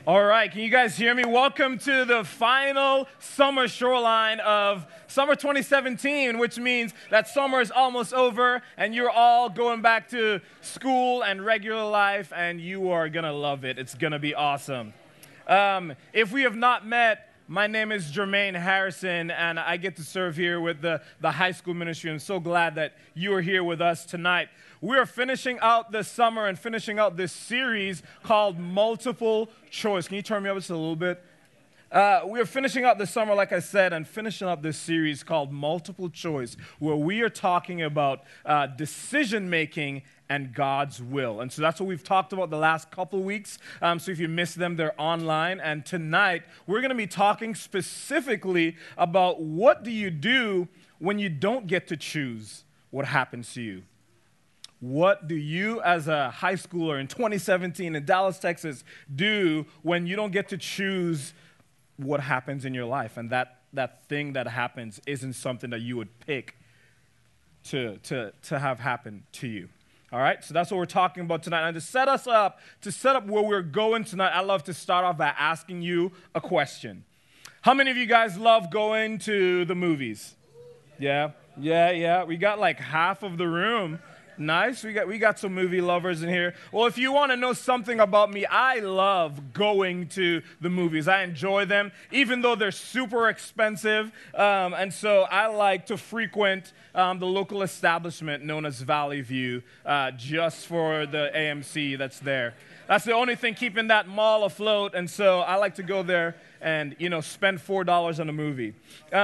All right, can you guys hear me? Welcome to the final summer shoreline of summer 2017, which means that summer is almost over and you're all going back to school and regular life, and you are going to love it. It's going to be awesome. If we have not met, my name is Jermaine Harrison, and I get to serve here with the high school ministry. I'm so glad that you are here with us tonight. We are finishing out the summer and finishing out this series called Multiple Choice. Can you turn me up just a little bit? We are finishing out the summer, like I said, and finishing up this series called Multiple Choice, where we are talking about decision-making and God's will. And so that's what we've talked about the last couple of weeks. So if you missed them, they're online. And tonight, we're going to be talking specifically about what do you do when you don't get to choose what happens to you. What do you, as a high schooler in 2017 in Dallas, Texas, do when you don't get to choose what happens in your life, and that thing that happens isn't something that you would pick to have happen to you? All right, so that's what we're talking about tonight. And to set up where we're going tonight, I'd love to start off by asking you a question. How many of you guys love going to the movies? Yeah. We got like half of the room. Nice. We got some movie lovers in here. Well, if you want to know something about me, I love going to the movies. I enjoy them, even though they're super expensive. And so I like to frequent the local establishment known as Valley View just for the AMC that's there. That's the only thing keeping that mall afloat. And so I like to go there and, spend $4 on a movie.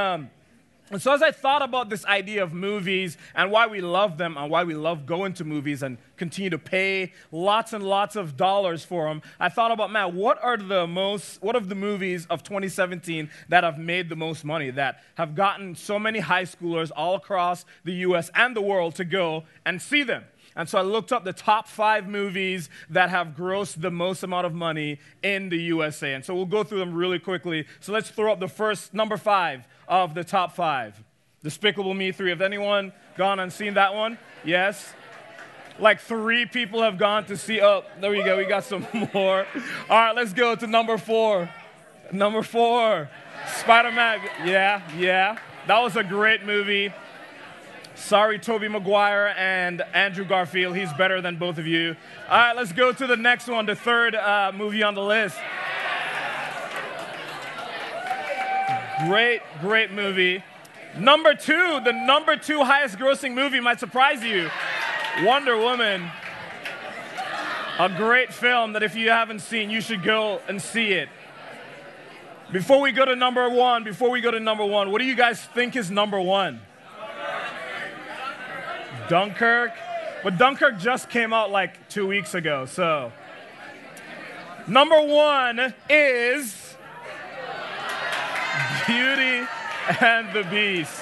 And so as I thought about this idea of movies and why we love them and why we love going to movies and continue to pay lots and lots of dollars for them, I thought about, what of the movies of 2017 that have made the most money, that have gotten so many high schoolers all across the U.S. and the world to go and see them? And so I looked up the top 5 movies that have grossed the most amount of money in the USA. And so we'll go through them really quickly. So let's throw up the first, number 5 of the top 5. Despicable Me 3. Have anyone gone and seen that one? Yes? Like 3 people have gone to see. Oh, there we go. We got some more. All right, let's go to number 4. Number 4, Spider-Man. Yeah. That was a great movie. Sorry, Tobey Maguire and Andrew Garfield. He's better than both of you. All right, let's go to the next one, the third movie on the list. Great movie. Number 2, the number 2 highest grossing movie might surprise you. Wonder Woman. A great film that if you haven't seen, you should go and see it. Before we go to number 1, what do you guys think is number 1? Dunkirk? But Dunkirk just came out like 2 weeks ago, so. Number 1 is Beauty and the Beast.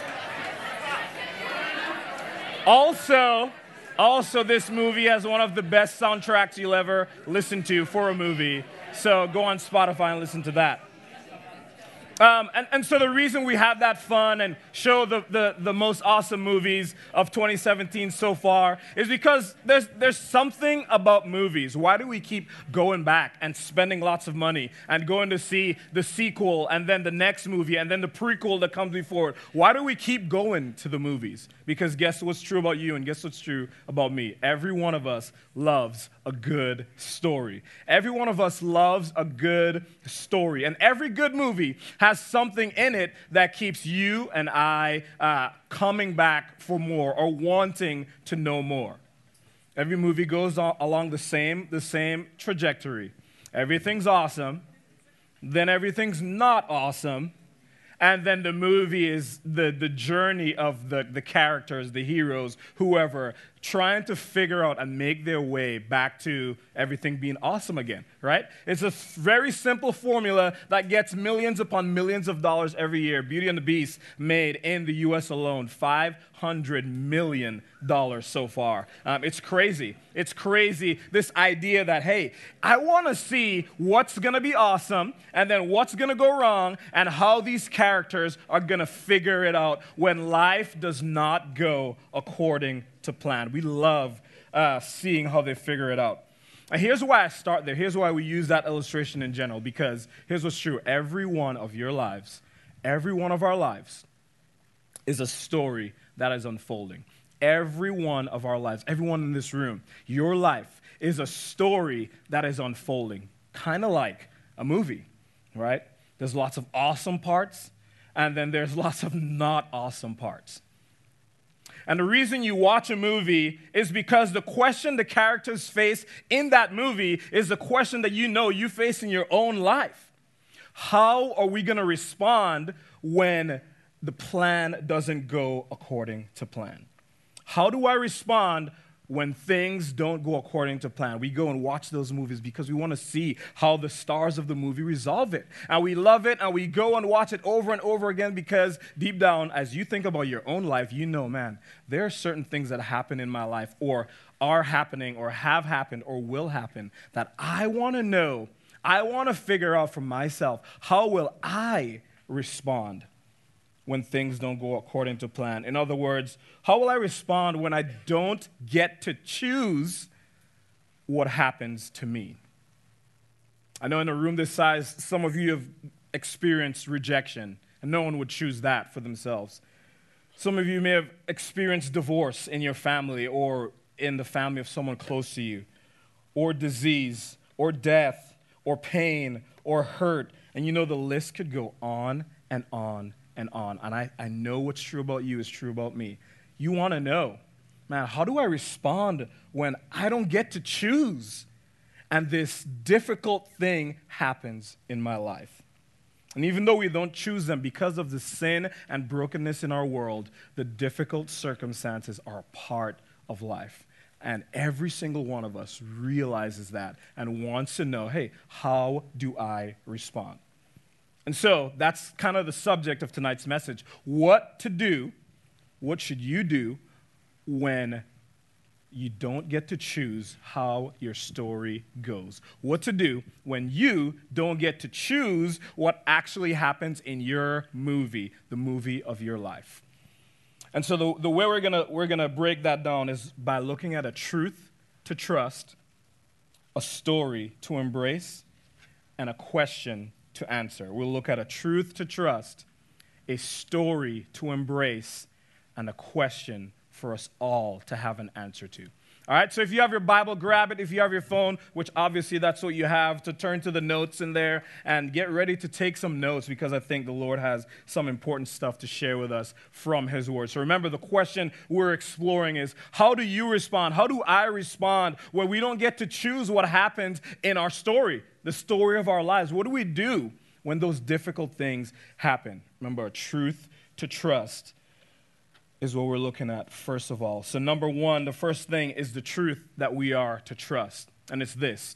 Also, this movie has one of the best soundtracks you'll ever listen to for a movie. So go on Spotify and listen to that. And so the reason we have that fun and show the most awesome movies of 2017 so far is because there's something about movies. Why do we keep going back and spending lots of money and going to see the sequel and then the next movie and then the prequel that comes before it? Why do we keep going to the movies? Because guess what's true about you and guess what's true about me? Every one of us loves a good story. Every one of us loves a good story. And every good movie has something in it that keeps you and I coming back for more or wanting to know more. Every movie goes along the same trajectory. Everything's awesome, then everything's not awesome, and then the movie is the journey of the characters, the heroes, whoever, trying to figure out and make their way back to everything being awesome again, right? It's a very simple formula that gets millions upon millions of dollars every year. Beauty and the Beast made in the U.S. alone $500 million so far. It's crazy. It's crazy, this idea that, hey, I want to see what's going to be awesome and then what's going to go wrong and how these characters are going to figure it out when life does not go according to plan. We love seeing how they figure it out. And here's why I start there. Here's why we use that illustration in general, because here's what's true. Every one of your lives, every one of our lives is a story that is unfolding. Every one of our lives, everyone in this room, your life is a story that is unfolding, kind of like a movie, right? There's lots of awesome parts, and then there's lots of not awesome parts. And the reason you watch a movie is because the question the characters face in that movie is the question that you know you face in your own life. How are we going to respond when the plan doesn't go according to plan? How do I respond when things don't go according to plan? We go and watch those movies because we want to see how the stars of the movie resolve it. And we love it, and we go and watch it over and over again because deep down, as you think about your own life, you know, man, there are certain things that happen in my life or are happening or have happened or will happen that I want to know. I want to figure out for myself, how will I respond when things don't go according to plan? In other words, how will I respond when I don't get to choose what happens to me? I know in a room this size, some of you have experienced rejection, and no one would choose that for themselves. Some of you may have experienced divorce in your family or in the family of someone close to you, or disease, or death, or pain, or hurt, and you know the list could go on and on and on. And I know what's true about you is true about me. You want to know, man, how do I respond when I don't get to choose and this difficult thing happens in my life? And even though we don't choose them because of the sin and brokenness in our world, the difficult circumstances are a part of life. And every single one of us realizes that and wants to know, hey, how do I respond? And so that's kind of the subject of tonight's message. What to do, what should you do when you don't get to choose how your story goes? What to do when you don't get to choose what actually happens in your movie, the movie of your life. And so the way we're gonna break that down is by looking at a truth to trust, a story to embrace, and a question to answer. We'll look at a truth to trust, a story to embrace, and a question for us all to have an answer to. All right, so if you have your Bible, grab it. If you have your phone, which obviously that's what you have, to turn to the notes in there and get ready to take some notes because I think the Lord has some important stuff to share with us from His Word. So remember, the question we're exploring is, how do you respond? How do I respond when we don't get to choose what happens in our story, the story of our lives? What do we do when those difficult things happen? Remember, a truth to trust is what we're looking at first of all. So number one, the first thing is the truth that we are to trust. And it's this.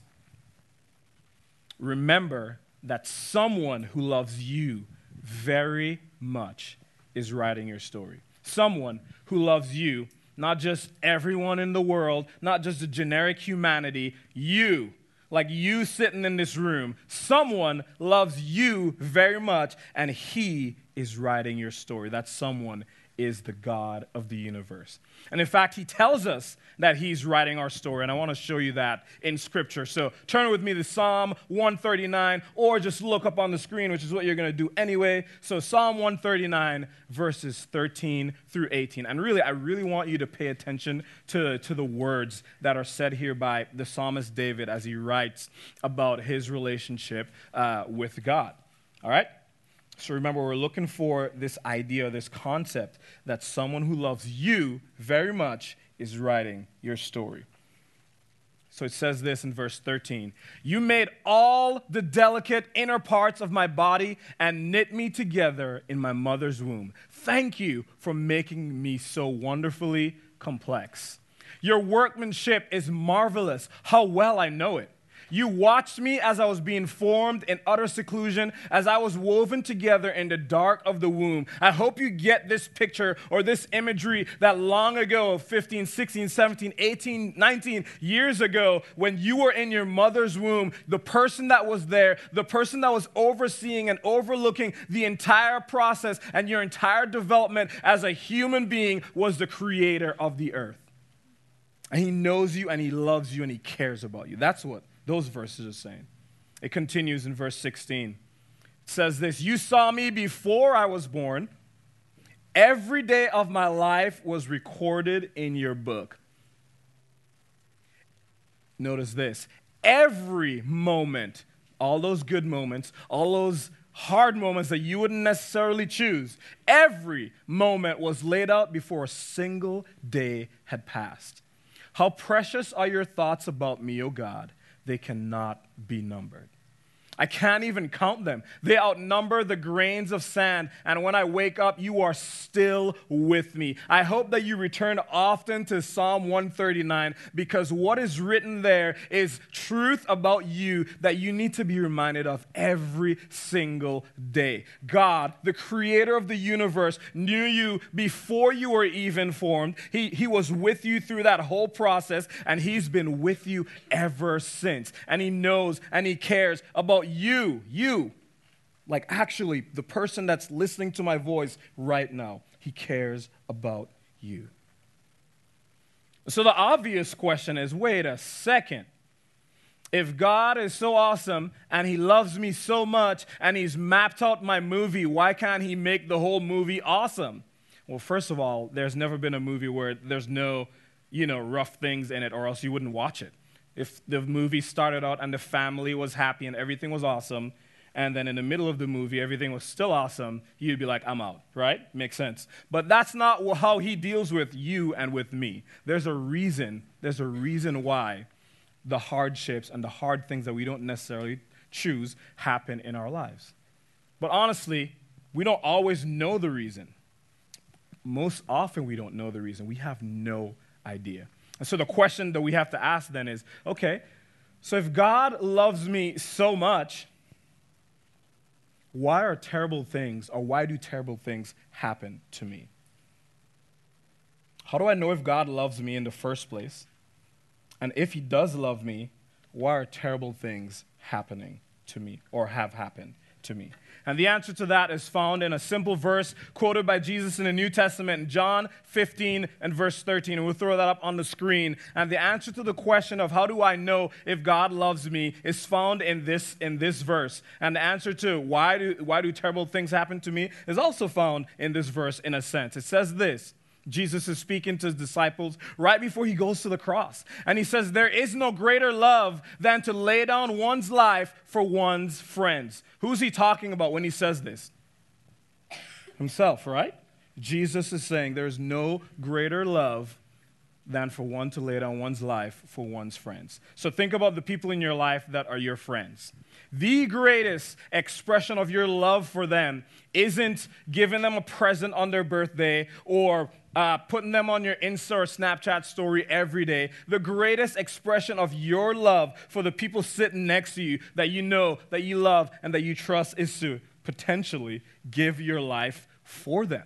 Remember that someone who loves you very much is writing your story. Someone who loves you, not just everyone in the world, not just the generic humanity, you, like you sitting in this room. Someone loves you very much, and He is writing your story. That someone is the God of the universe. And in fact, He tells us that He's writing our story, and I want to show you that in Scripture. So turn with me to Psalm 139, or just look up on the screen, which is what you're going to do anyway. So Psalm 139, verses 13 through 18. And really, I really want you to pay attention to the words that are said here by the psalmist David as he writes about his relationship with God. All right? So remember, we're looking for this idea, this concept that someone who loves you very much is writing your story. So it says this in verse 13. You made all the delicate inner parts of my body and knit me together in my mother's womb. Thank you for making me so wonderfully complex. Your workmanship is marvelous. How well I know it. You watched me as I was being formed in utter seclusion, as I was woven together in the dark of the womb. I hope you get this picture or this imagery that long ago, 15, 16, 17, 18, 19 years ago, when you were in your mother's womb, the person that was there, the person that was overseeing and overlooking the entire process and your entire development as a human being was the creator of the earth. And he knows you, and he loves you, and he cares about you. That's what those verses are saying. It continues in verse 16. It says this, you saw me before I was born. Every day of my life was recorded in your book. Notice this. Every moment, all those good moments, all those hard moments that you wouldn't necessarily choose, every moment was laid out before a single day had passed. How precious are your thoughts about me, O God? They cannot be numbered. I can't even count them. They outnumber the grains of sand. And when I wake up, you are still with me. I hope that you return often to Psalm 139 because what is written there is truth about you that you need to be reminded of every single day. God, the creator of the universe, knew you before you were even formed. He was with you through that whole process, and he's been with you ever since. And he knows and he cares about you, like actually the person that's listening to my voice right now. He cares about you. So the obvious question is, wait a second. If God is so awesome and he loves me so much and he's mapped out my movie, why can't he make the whole movie awesome? Well, first of all, there's never been a movie where there's no, rough things in it, or else you wouldn't watch it. If the movie started out and the family was happy and everything was awesome, and then in the middle of the movie everything was still awesome, you'd be like, I'm out, right? Makes sense. But that's not how he deals with you and with me. There's a reason why the hardships and the hard things that we don't necessarily choose happen in our lives. But honestly, we don't always know the reason. Most often we don't know the reason. We have no idea. And so the question that we have to ask then is, okay, so if God loves me so much, why do terrible things happen to me? How do I know if God loves me in the first place? And if he does love me, why are terrible things happening to me or have happened to me? And the answer to that is found in a simple verse quoted by Jesus in the New Testament in John 15 and verse 13. And we'll throw that up on the screen. And the answer to the question of how do I know if God loves me is found in this verse. And the answer to why do terrible things happen to me is also found in this verse in a sense. It says this. Jesus is speaking to his disciples right before he goes to the cross. And he says, there is no greater love than to lay down one's life for one's friends. Who's he talking about when he says this? Himself, right? Jesus is saying there is no greater love than for one to lay down one's life for one's friends. So think about the people in your life that are your friends. The greatest expression of your love for them isn't giving them a present on their birthday or putting them on your Insta or Snapchat story every day. The greatest expression of your love for the people sitting next to you that you know, that you love, and that you trust is to potentially give your life for them.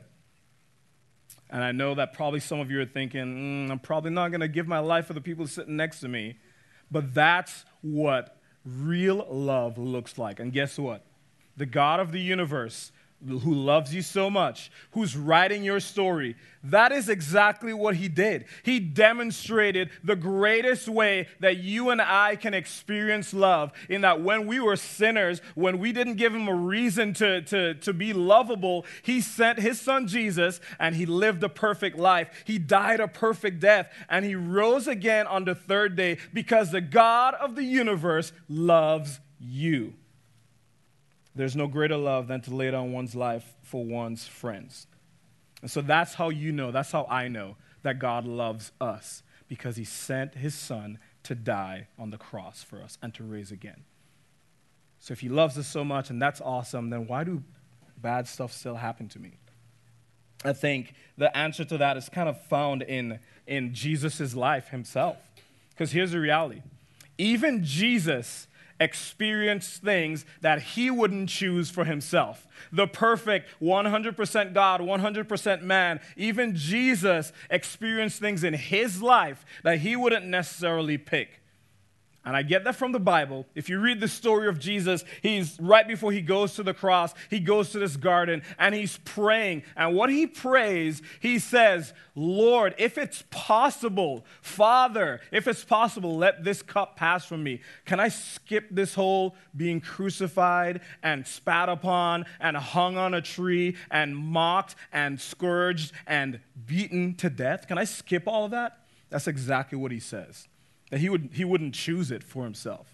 And I know that probably some of you are thinking, I'm probably not going to give my life for the people sitting next to me. But that's what real love looks like. And guess what? The God of the universe, who loves you so much, who's writing your story, that is exactly what he did. He demonstrated the greatest way that you and I can experience love, in that when we were sinners, when we didn't give him a reason to be lovable, he sent his son Jesus, and he lived a perfect life. He died a perfect death, and he rose again on the third day because the God of the universe loves you. There's no greater love than to lay down one's life for one's friends. And so that's how you know, that's how I know that God loves us, because he sent his son to die on the cross for us and to rise again. So if he loves us so much and that's awesome, then why do bad stuff still happen to me? I think the answer to that is kind of found in Jesus' life himself. Because here's the reality. Even Jesus experienced things that he wouldn't choose for himself. The perfect 100% God, 100% man, even Jesus experienced things in his life that he wouldn't necessarily pick. And I get that from the Bible. If you read the story of Jesus, he's right before he goes to the cross, he goes to this garden and he's praying. And what he prays, he says, Lord, if it's possible, Father, if it's possible, let this cup pass from me. Can I skip this whole being crucified and spat upon and hung on a tree and mocked and scourged and beaten to death? Can I skip all of that? That's exactly what he says. That he wouldn't choose it for himself.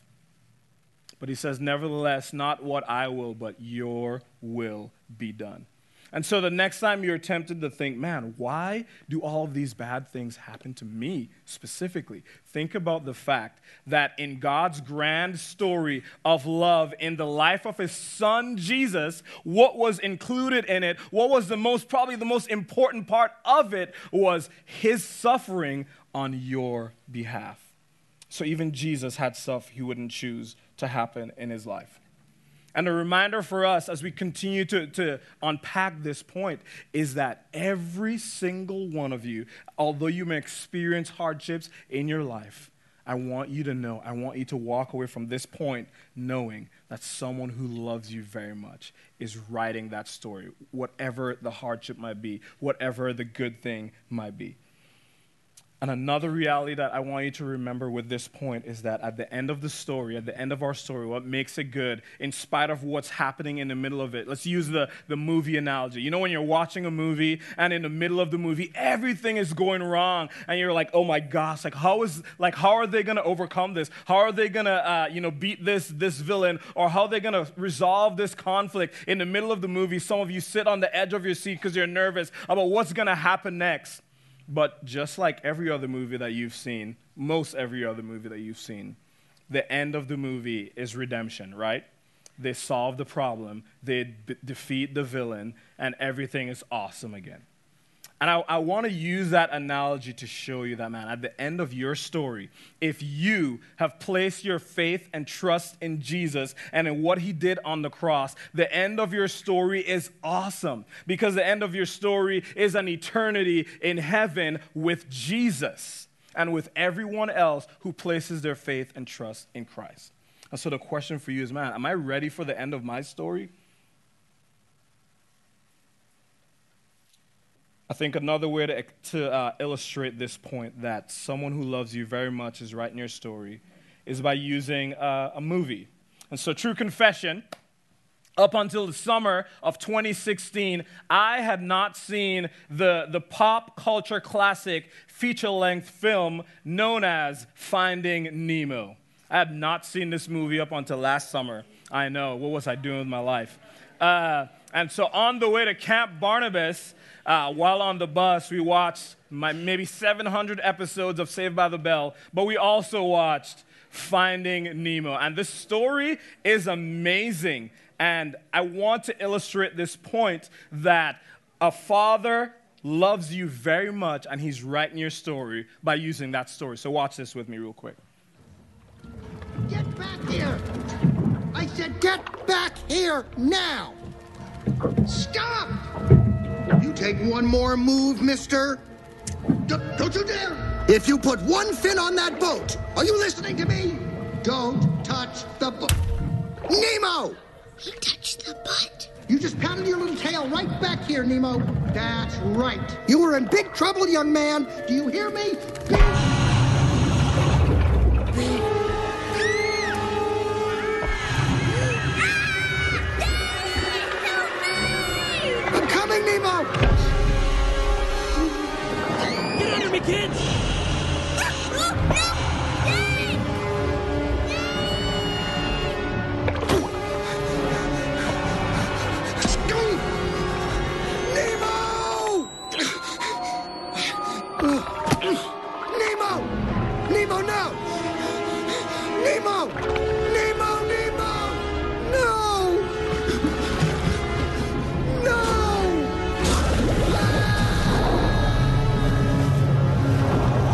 But he says, nevertheless, not what I will, but your will be done. And so the next time you're tempted to think, man, why do all of these bad things happen to me specifically? Think about the fact that in God's grand story of love in the life of his son Jesus, what was included in it, what was probably the most important part of it was his suffering on your behalf. So even Jesus had stuff he wouldn't choose to happen in his life. And a reminder for us as we continue to unpack this point is that every single one of you, although you may experience hardships in your life, I want you to know, I want you to walk away from this point knowing that someone who loves you very much is writing that story, whatever the hardship might be, whatever the good thing might be. And another reality that I want you to remember with this point is that at the end of the story, at the end of our story, what makes it good, in spite of what's happening in the middle of it, let's use the movie analogy. You know when you're watching a movie and in the middle of the movie, everything is going wrong and you're like, oh my gosh, how are they going to overcome this? How are they going to beat this villain? Or how are they going to resolve this conflict? In the middle of the movie, some of you sit on the edge of your seat because you're nervous about what's going to happen next. But just like every other movie that you've seen, most every other movie that you've seen, the end of the movie is redemption, right? They solve the problem, they defeat the villain, and everything is awesome again. And I want to use that analogy to show you that, man, at the end of your story, if you have placed your faith and trust in Jesus and in what he did on the cross, the end of your story is awesome because the end of your story is an eternity in heaven with Jesus and with everyone else who places their faith and trust in Christ. And so the question for you is, man, am I ready for the end of my story? I think another way to illustrate this point that someone who loves you very much is writing your story is by using a movie. And so, true confession, up until the summer of 2016, I had not seen the pop culture classic feature-length film known as Finding Nemo. I had not seen this movie up until last summer. I know, what was I doing with my life? And so on the way to Camp Barnabas, while on the bus, we watched maybe 700 episodes of Saved by the Bell, but we also watched Finding Nemo. And this story is amazing. And I want to illustrate this point that a father loves you very much, and he's writing your story by using that story. So watch this with me real quick. Get back here! I said get back here now! Stop! You take one more move, mister. Don't you dare! If you put one fin on that boat, are you listening to me? Don't touch the boat. Nemo! He touched the butt. You just pounded your little tail right back here, Nemo. That's right. You were in big trouble, young man. Do you hear me? I'm coming, Nemo! Get under me, kids! Nemo, no! Nemo! Nemo, Nemo! No! No!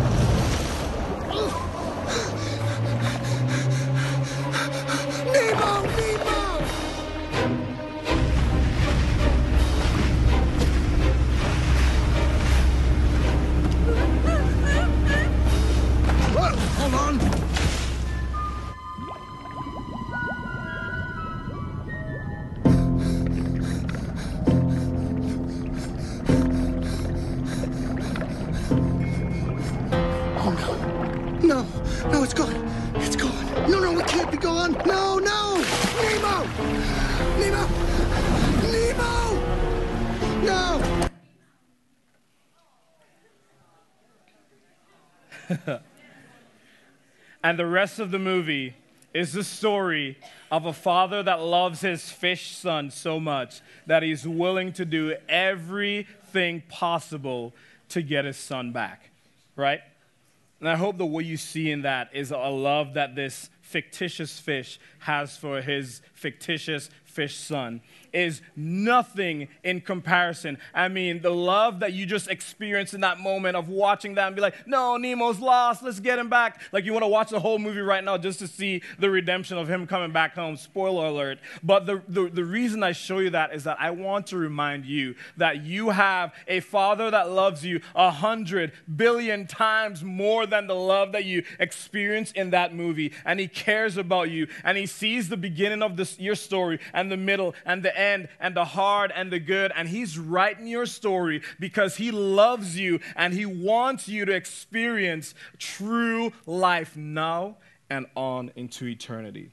And the rest of the movie is the story of a father that loves his fish son so much that he's willing to do everything possible to get his son back, right? And I hope that what you see in that is a love that this fictitious fish has for his fictitious fish son is nothing in comparison. I mean, the love that you just experience in that moment of watching that and be like, no, Nemo's lost, let's get him back. Like you want to watch the whole movie right now just to see the redemption of him coming back home. Spoiler alert. But the reason I show you that is that I want to remind you that you have a father that loves you 100 billion times more than the love that you experience in that movie. And he cares about you. And he sees the beginning of your story and the middle and the end and the hard and the good, and he's writing your story because he loves you and he wants you to experience true life now and on into eternity.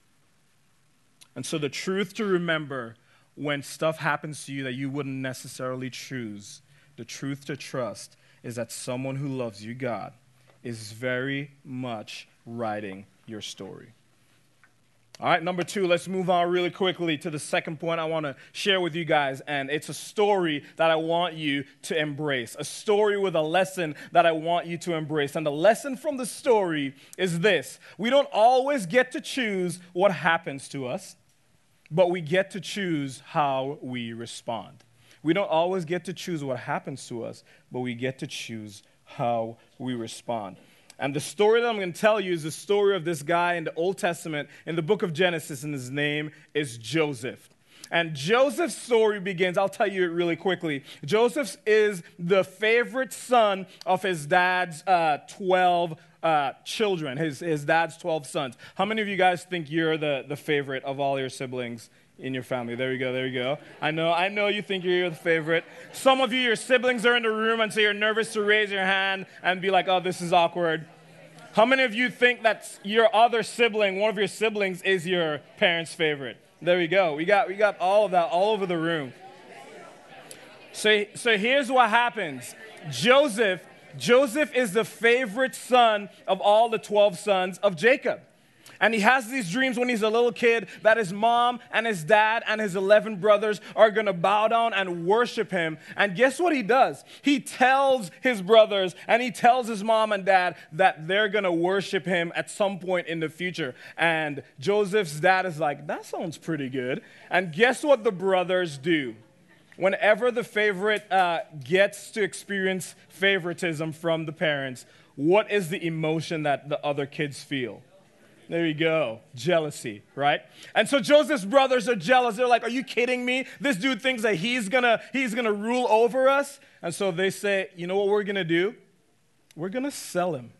And so the truth to remember when stuff happens to you that you wouldn't necessarily choose, the truth to trust is that someone who loves you, God, is very much writing your story. All right, number 2, let's move on really quickly to the second point I want to share with you guys, and it's a story that I want you to embrace, a story with a lesson that I want you to embrace. And the lesson from the story is this: we don't always get to choose what happens to us, but we get to choose how we respond. We don't always get to choose what happens to us, but we get to choose how we respond. And the story that I'm going to tell you is the story of this guy in the Old Testament, in the book of Genesis, and his name is Joseph. And Joseph's story begins, I'll tell you it really quickly. Joseph is the favorite son of his dad's 12 children, his dad's 12 sons. How many of you guys think you're the favorite of all your siblings in your family? There you go. I know you think you're the favorite. Some of you, your siblings are in the room, and so you're nervous to raise your hand and be like, oh, this is awkward. How many of you think that your other sibling, one of your siblings, is your parents' favorite? There we go. We got all of that all over the room. So here's what happens. Joseph is the favorite son of all the 12 sons of Jacob. And he has these dreams when he's a little kid that his mom and his dad and his 11 brothers are going to bow down and worship him. And guess what he does? He tells his brothers and he tells his mom and dad that they're going to worship him at some point in the future. And Joseph's dad is like, that sounds pretty good. And guess what the brothers do? Whenever the favorite gets to experience favoritism from the parents, what is the emotion that the other kids feel? There you go. Jealousy, right? And so Joseph's brothers are jealous. They're like, are you kidding me? This dude thinks that he's gonna rule over us. And so they say, you know what we're going to do? We're going to sell him.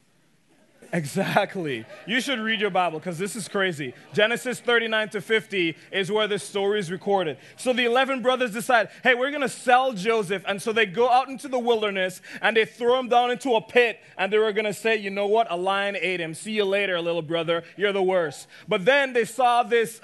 Exactly. You should read your Bible because this is crazy. Genesis 39 to 50 is where this story is recorded. So the 11 brothers decide, hey, we're going to sell Joseph. And so they go out into the wilderness and they throw him down into a pit. And they were going to say, you know what? A lion ate him. See you later, little brother. You're the worst. But then they saw this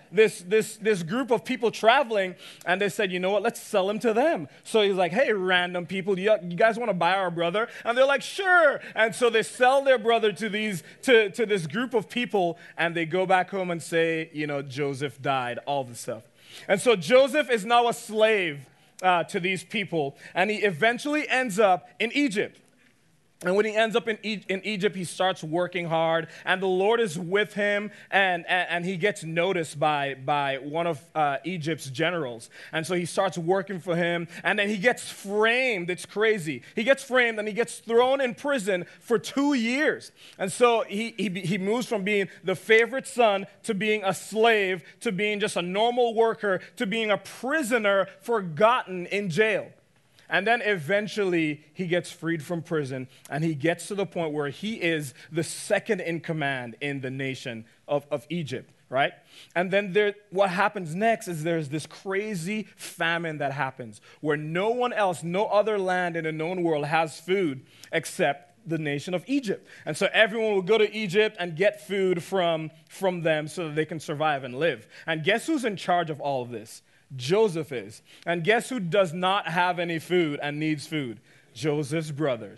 group of people traveling and they said, you know what? Let's sell him to them. So he's like, hey, random people, you guys want to buy our brother? And they're like, sure. And so they sell their brother to this group of people, and they go back home and say, you know, Joseph died, all this stuff. And so Joseph is now a slave to these people, and he eventually ends up in Egypt. And when he ends up in Egypt, he starts working hard, and the Lord is with him, and he gets noticed by one of Egypt's generals. And so he starts working for him, and then he gets framed. It's crazy. He gets framed, and he gets thrown in prison for 2 years. And so he moves from being the favorite son to being a slave to being just a normal worker to being a prisoner forgotten in jail. And then eventually he gets freed from prison and he gets to the point where he is the second in command in the nation of Egypt, right? And then what happens next is there's this crazy famine that happens where no one else, no other land in the known world has food except the nation of Egypt. And so everyone will go to Egypt and get food from them so that they can survive and live. And guess who's in charge of all of this? Joseph is. And guess who does not have any food and needs food? Joseph's brothers.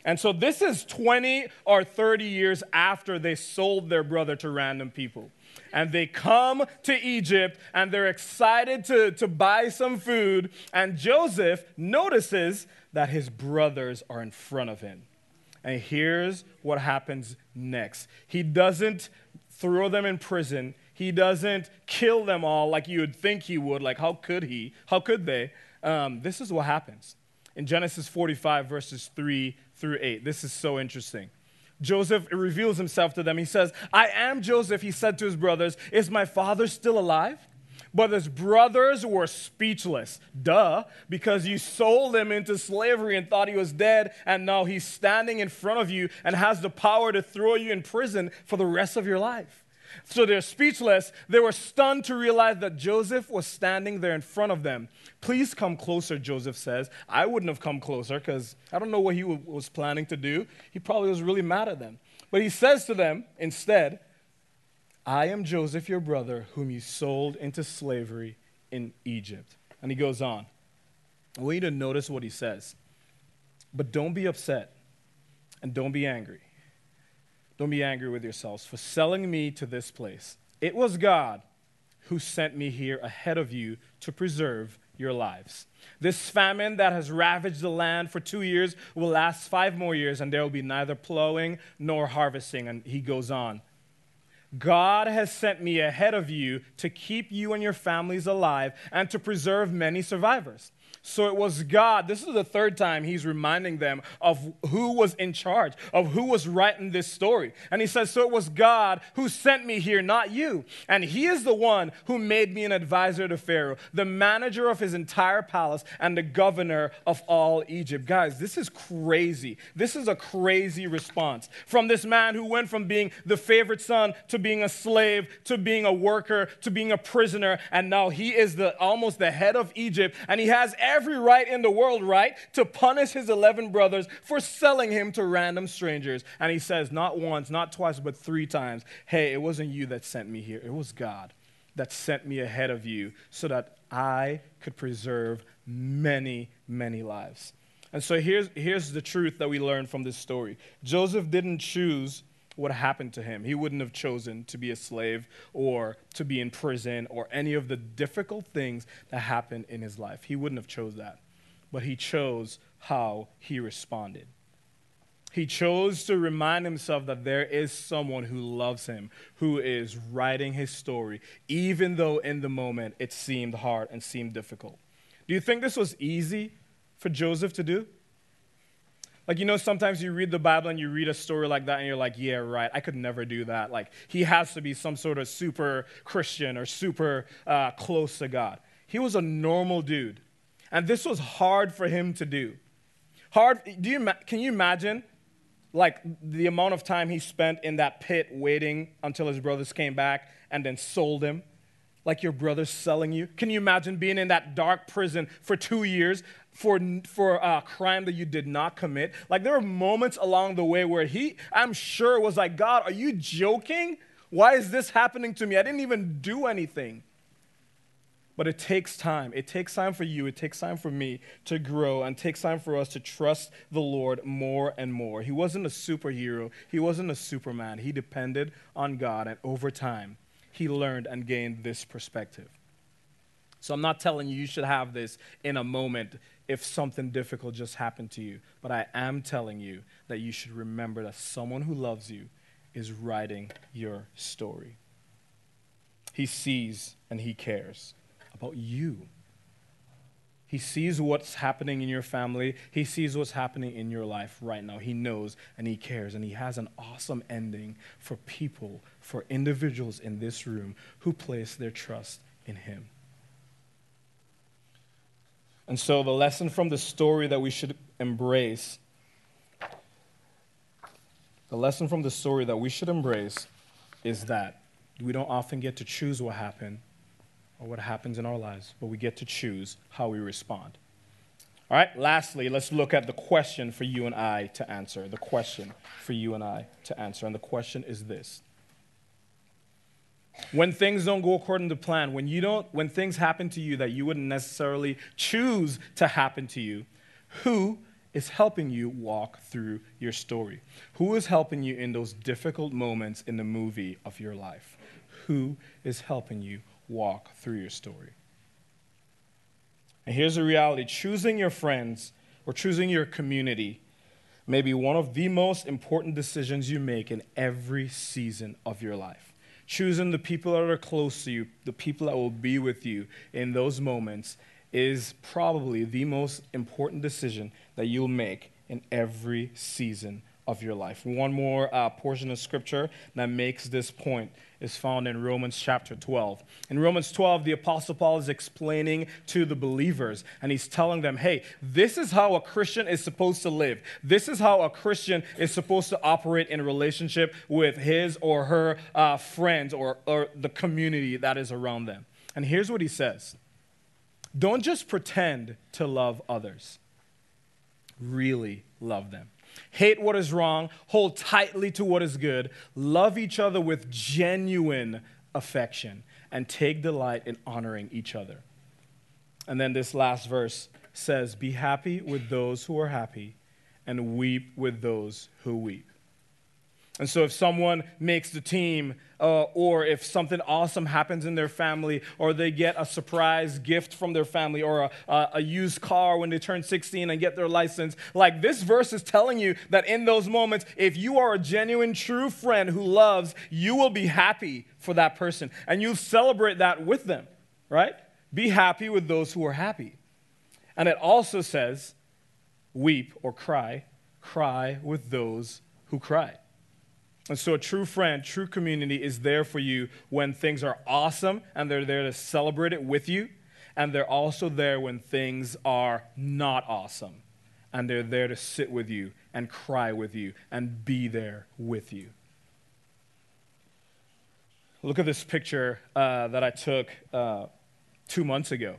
And so this is 20 or 30 years after they sold their brother to random people. And they come to Egypt, and they're excited to buy some food. And Joseph notices that his brothers are in front of him. And here's what happens next. He doesn't throw them in prison. He doesn't kill them all like you would think he would. Like, how could he? How could they? This is what happens. In Genesis 45, verses 3 through 8, this is so interesting. Joseph reveals himself to them. He says, I am Joseph, he said to his brothers. Is my father still alive? But his brothers were speechless. Duh, because you sold him into slavery and thought he was dead, and now he's standing in front of you and has the power to throw you in prison for the rest of your life. So they're speechless. They were stunned to realize that Joseph was standing there in front of them. Please come closer, Joseph says. I wouldn't have come closer because I don't know what he was planning to do. He probably was really mad at them. But he says to them instead, I am Joseph, your brother, whom you sold into slavery in Egypt. And he goes on. I want you to notice what he says. But don't be upset and don't be angry. Don't be angry with yourselves for selling me to this place. It was God who sent me here ahead of you to preserve your lives. This famine that has ravaged the land for 2 years will last 5 more years, and there will be neither plowing nor harvesting. And he goes on. God has sent me ahead of you to keep you and your families alive and to preserve many survivors. So it was God. This is the third time he's reminding them of who was in charge, of who was writing this story. And he says, so it was God who sent me here, not you. And he is the one who made me an advisor to Pharaoh, the manager of his entire palace and the governor of all Egypt. Guys, this is crazy. This is a crazy response from this man who went from being the favorite son to being a slave, to being a worker, to being a prisoner. And now he is almost the head of Egypt. And he has every right in the world, right, to punish his 11 brothers for selling him to random strangers. And he says not once, not twice, but 3 times, hey, it wasn't you that sent me here. It was God that sent me ahead of you so that I could preserve many, many lives. And so here's the truth that we learn from this story. Joseph didn't choose what happened to him. He wouldn't have chosen to be a slave or to be in prison or any of the difficult things that happened in his life. He wouldn't have chose that. But he chose how he responded. He chose to remind himself that there is someone who loves him, who is writing his story, even though in the moment it seemed hard and seemed difficult. Do you think this was easy for Joseph to do? Like, you know, sometimes you read the Bible and you read a story like that and you're like, yeah, right, I could never do that. Like, he has to be some sort of super Christian or super close to God. He was a normal dude. And this was hard for him to do. Can you imagine, like, the amount of time he spent in that pit waiting until his brothers came back and then sold him? Like your brother's selling you? Can you imagine being in that dark prison for 2 years for a crime that you did not commit? Like, there were moments along the way where I'm sure, was like, God, are you joking? Why is this happening to me? I didn't even do anything. But it takes time. It takes time for you. It takes time for me to grow, and it takes time for us to trust the Lord more and more. He wasn't a superhero. He wasn't a Superman. He depended on God, and over time, he learned and gained this perspective. So I'm not telling you should have this in a moment if something difficult just happened to you. But I am telling you that you should remember that someone who loves you is writing your story. He sees and he cares about you. He sees what's happening in your family. He sees what's happening in your life right now. He knows and he cares. And he has an awesome ending for people, for individuals in this room who place their trust in him. And so the lesson from the story that we should embrace, is that we don't often get to choose what happened or what happens in our lives, but we get to choose how we respond. All right, lastly, let's look at the question for you and I to answer. And the question is this. When things don't go according to plan, when things happen to you that you wouldn't necessarily choose to happen to you, who is helping you walk through your story? Who is helping you in those difficult moments in the movie of your life? Who is helping you walk through your story? And here's the reality. Choosing your friends or choosing your community may be one of the most important decisions you make in every season of your life. Choosing the people that are close to you, the people that will be with you in those moments, is probably the most important decision that you'll make in every season of your life. One more portion of scripture that makes this point is found in Romans chapter 12. In Romans 12, the Apostle Paul is explaining to the believers, and he's telling them, hey, this is how a Christian is supposed to live. This is how a Christian is supposed to operate in a relationship with his or her friends or the community that is around them. And here's what he says. Don't just pretend to love others. Really love them. Hate what is wrong. Hold tightly to what is good. Love each other with genuine affection. And take delight in honoring each other. And then this last verse says, be happy with those who are happy and weep with those who weep. And so if someone makes the team, or if something awesome happens in their family, or they get a surprise gift from their family, or a used car when they turn 16 and get their license, like this verse is telling you that in those moments, if you are a genuine, true friend who loves, you will be happy for that person. And you'll celebrate that with them, right? Be happy with those who are happy. And it also says, weep or cry with those who cry. And so a true friend, true community is there for you when things are awesome, and they're there to celebrate it with you. And they're also there when things are not awesome, and they're there to sit with you and cry with you and be there with you. Look at this picture that I took 2 months ago.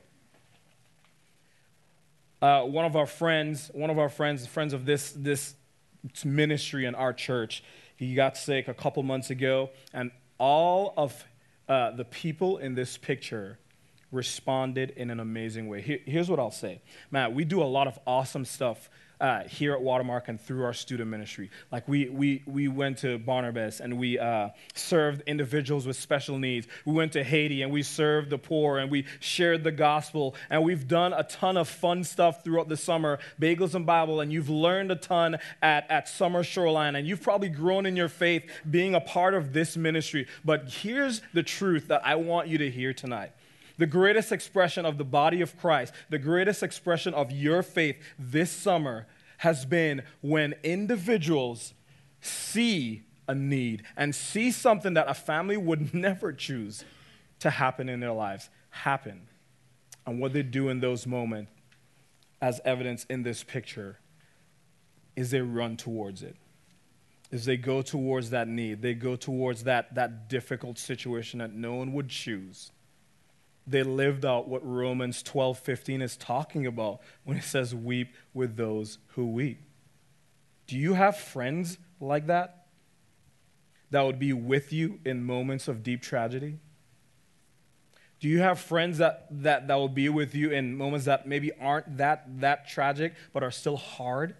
One of our friends of this ministry in our church, he got sick a couple months ago, and all of the people in this picture responded in an amazing way. Here's what I'll say. Matt, we do a lot of awesome stuff here at Watermark and through our student ministry. Like we went to Barnabas and we served individuals with special needs. We went to Haiti and we served the poor and we shared the gospel. And we've done a ton of fun stuff throughout the summer, Bagels and Bible, and you've learned a ton at Summer Shoreline. And you've probably grown in your faith being a part of this ministry. But here's the truth that I want you to hear tonight. The greatest expression of the body of Christ, the greatest expression of your faith this summer has been when individuals see a need and see something that a family would never choose to happen in their lives happen. And what they do in those moments, as evidenced in this picture, is they run towards it. Is they go towards that need. They go towards that difficult situation that no one would choose. They lived out what Romans 12:15 is talking about when it says, weep with those who weep. Do you have friends like that? That would be with you in moments of deep tragedy? Do you have friends that will be with you in moments that maybe aren't that tragic, but are still hard?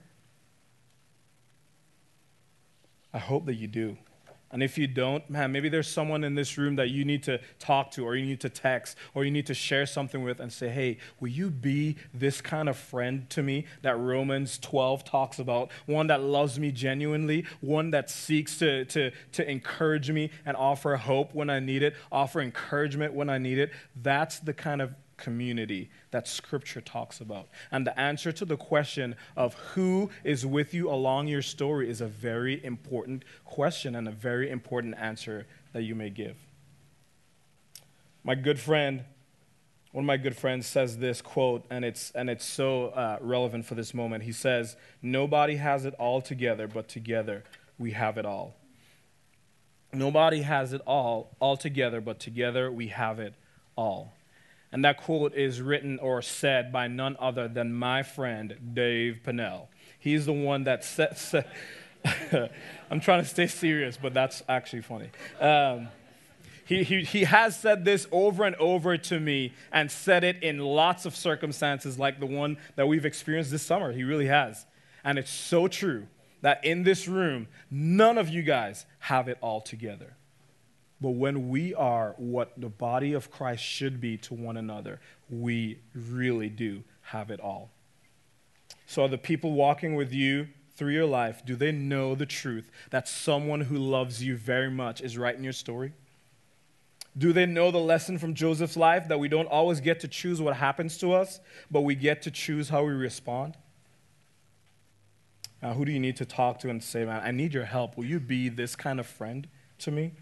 I hope that you do. And if you don't, man, maybe there's someone in this room that you need to talk to, or you need to text, or you need to share something with and say, hey, will you be this kind of friend to me that Romans 12 talks about? One that loves me genuinely, one that seeks to encourage me and offer hope when I need it, offer encouragement when I need it. That's the kind of community that Scripture talks about. And the answer to the question of who is with you along your story is a very important question and a very important answer that you may give. One of my good friends says this quote, and it's so relevant for this moment. He says, nobody has it all together, but together we have it all. Nobody has it all together, but together we have it all. And that quote is written or said by none other than my friend, Dave Pennell. He's the one that said I'm trying to stay serious, but that's actually funny. He has said this over and over to me and said it in lots of circumstances like the one that we've experienced this summer. He really has. And it's so true that in this room, none of you guys have it all together. But when we are what the body of Christ should be to one another, we really do have it all. So are the people walking with you through your life, do they know the truth that someone who loves you very much is writing your story? Do they know the lesson from Joseph's life that we don't always get to choose what happens to us, but we get to choose how we respond? Now, who do you need to talk to and say, man, I need your help. Will you be this kind of friend to me?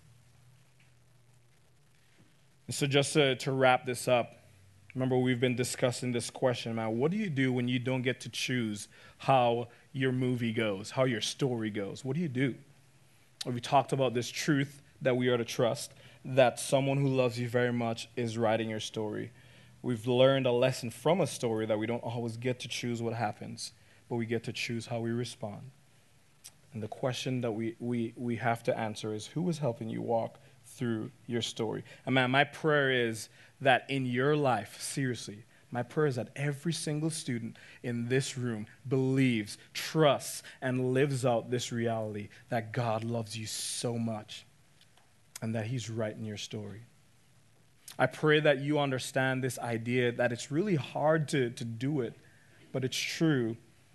And so just to wrap this up, remember we've been discussing this question, man, what do you do when you don't get to choose how your movie goes, how your story goes? What do you do? We talked about this truth that we are to trust, that someone who loves you very much is writing your story. We've learned a lesson from a story that we don't always get to choose what happens, but we get to choose how we respond. And the question that we have to answer is, who is helping you walk through your story? And man, my prayer is that in your life, seriously, my prayer is that every single student in this room believes, trusts, and lives out this reality that God loves you so much and that he's writing your story. I pray that you understand this idea that it's really hard to do it, but it's true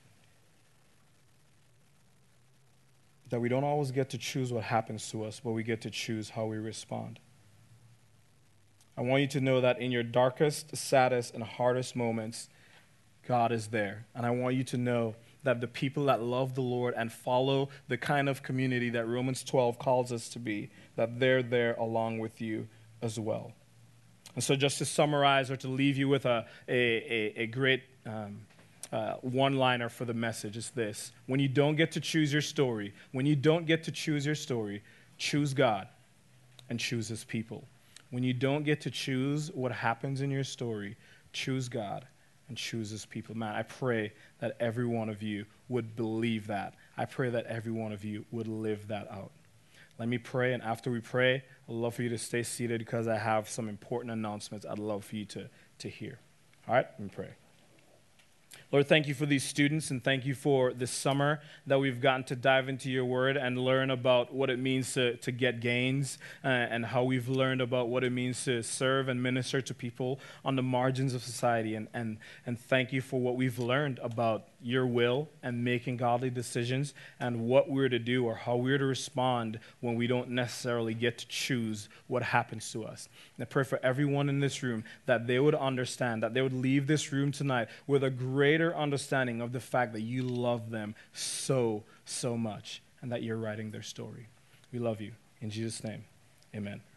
that we don't always get to choose what happens to us, but we get to choose how we respond. I want you to know that in your darkest, saddest, and hardest moments, God is there. And I want you to know that the people that love the Lord and follow the kind of community that Romans 12 calls us to be, that they're there along with you as well. And so just to summarize or to leave you with a great one-liner for the message is this. When you don't get to choose your story, choose God and choose his people. When you don't get to choose what happens in your story, choose God and choose his people. Man, I pray that every one of you would believe that. I pray that every one of you would live that out. Let me pray, and after we pray, I'd love for you to stay seated because I have some important announcements I'd love for you to hear. All right, let me pray. Lord, thank you for these students, and thank you for this summer that we've gotten to dive into your word and learn about what it means to get gains and how we've learned about what it means to serve and minister to people on the margins of society. And thank you for what we've learned about your will and making godly decisions and what we're to do or how we're to respond when we don't necessarily get to choose what happens to us. And I pray for everyone in this room that they would understand, that they would leave this room tonight with a greater understanding of the fact that you love them so much and that you're writing their story. We love you. In Jesus' name, amen.